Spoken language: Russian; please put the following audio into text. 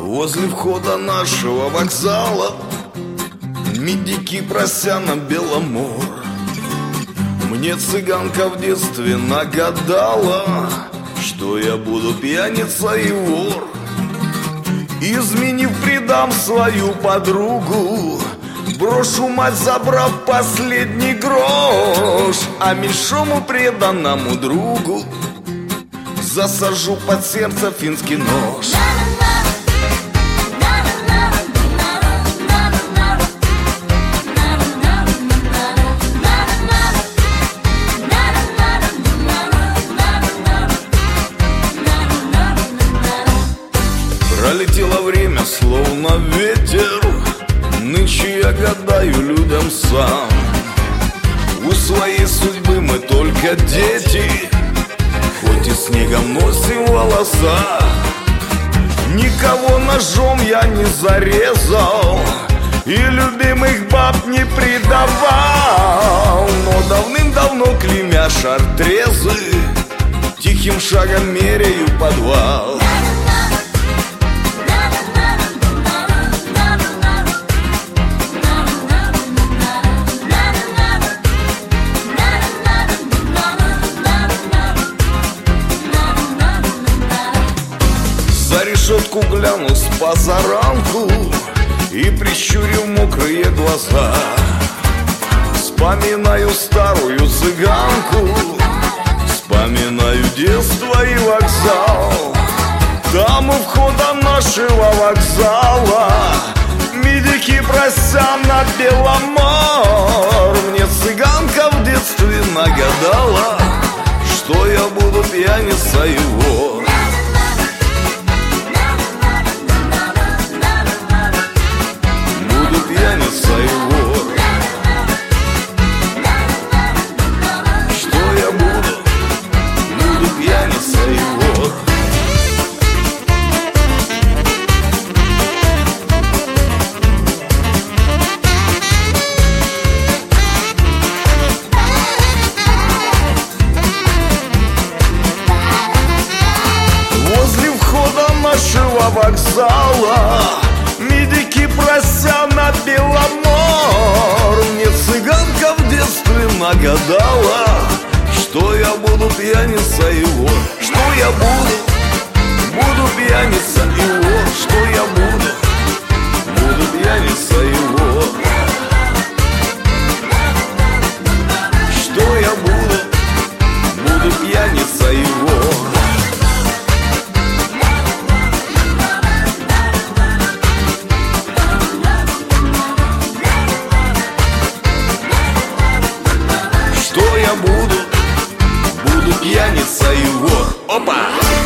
Возле входа нашего вокзала медики, прося на Беломор. Мне цыганка в детстве нагадала, что я буду пьяница и вор. Изменив, предам свою подругу, брошу мать, забрав последний грош. А меньшому преданному другу засажу под сердце финский нож. Пролетело время, словно ветер. Нынче я гадаю людям сам. У своей судьбы мы только дети, хоть и снегом носим волоса. Никого ножом я не зарезал и любимых баб не предавал. Но давным-давно, клеймя шартрезы, тихим шагом меряю подвал. За решетку гляну с позаранку и прищурю мокрые глаза. Вспоминаю старую цыганку, вспоминаю детство и вокзал. Там у входа нашего вокзала медики, прося на Беломор. Мне цыганка в детстве нагадала, что я буду пьяница и вор. Пьяница и вор. Что я буду? Буду пьяница и вор. Возле входа нашего вокзала медики, прося на Беломор. Мне цыганка в детстве нагадала, что я буду пьяница и вор. Что я буду? Буду пьяница и вор. Что я буду? Буду пьяница и вор. Что я буду? Буду пьяница и вор. Что я буду? Буду пьяница и вор. Опа!